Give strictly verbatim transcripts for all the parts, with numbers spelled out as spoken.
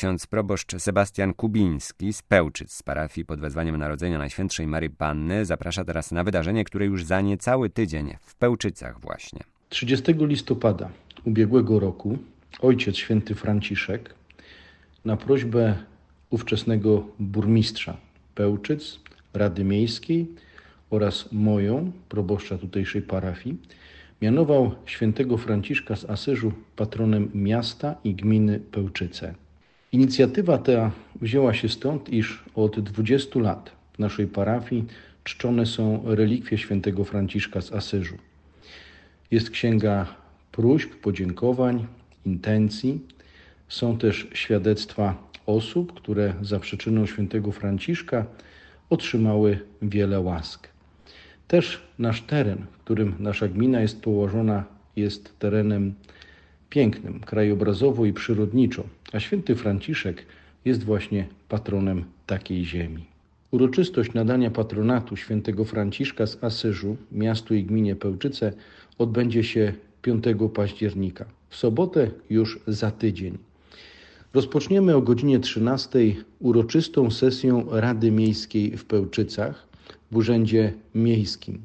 ksiądz proboszcz Sebastian Kubiński z Pełczyc z parafii pod wezwaniem Narodzenia Najświętszej Maryi Panny zaprasza teraz na wydarzenie, które już za niecały tydzień w Pełczycach właśnie. trzydziestego listopada ubiegłego roku ojciec święty Franciszek na prośbę ówczesnego burmistrza Pełczyc, Rady Miejskiej oraz moją, proboszcza tutejszej parafii, mianował świętego Franciszka z Asyżu patronem miasta i gminy Pełczyce. Inicjatywa ta wzięła się stąd, iż od dwudziestu lat w naszej parafii czczone są relikwie świętego Franciszka z Asyżu. Jest księga próśb, podziękowań, intencji. Są też świadectwa osób, które za przyczyną świętego Franciszka otrzymały wiele łask. Też nasz teren, w którym nasza gmina jest położona, jest terenem pięknym, krajobrazowo i przyrodniczo, a święty Franciszek jest właśnie patronem takiej ziemi. Uroczystość nadania patronatu świętego Franciszka z Asyżu miastu i gminie Pełczyce odbędzie się piątego października, w sobotę już za tydzień. Rozpoczniemy o godzinie trzynastej uroczystą sesją Rady Miejskiej w Pełczycach w Urzędzie Miejskim.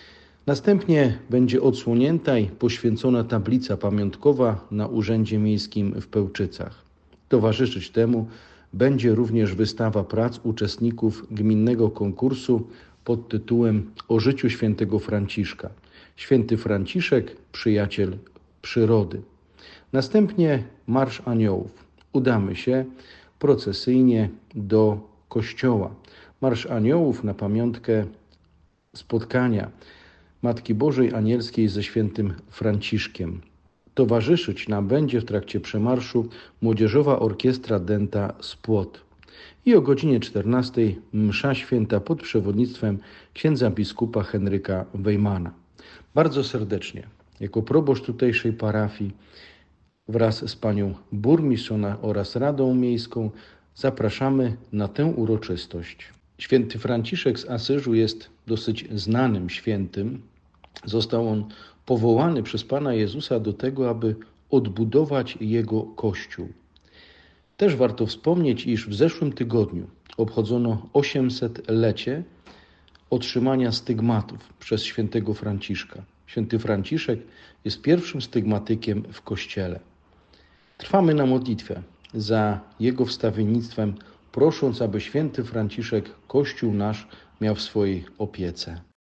Następnie będzie odsłonięta i poświęcona tablica pamiątkowa na Urzędzie Miejskim w Pełczycach. Towarzyszyć temu będzie również wystawa prac uczestników gminnego konkursu pod tytułem O życiu świętego Franciszka. Święty Franciszek, przyjaciel przyrody. Następnie Marsz Aniołów. Udamy się procesyjnie do kościoła. Marsz Aniołów na pamiątkę spotkania Matki Bożej Anielskiej ze świętym Franciszkiem. Towarzyszyć nam będzie w trakcie przemarszu Młodzieżowa Orkiestra Dęta z Płot. I o godzinie czternastej msza święta pod przewodnictwem księdza biskupa Henryka Wejmana. Bardzo serdecznie, jako proboszcz tutejszej parafii, wraz z panią burmistrz oraz Radą Miejską zapraszamy na tę uroczystość. Święty Franciszek z Asyżu jest dosyć znanym świętym. Został on powołany przez Pana Jezusa do tego, aby odbudować Jego Kościół. Też warto wspomnieć, iż w zeszłym tygodniu obchodzono osiemsetlecie otrzymania stygmatów przez świętego Franciszka. Święty Franciszek jest pierwszym stygmatykiem w Kościele. Trwamy na modlitwę za jego wstawiennictwem, prosząc, aby święty Franciszek Kościół nasz miał w swojej opiece.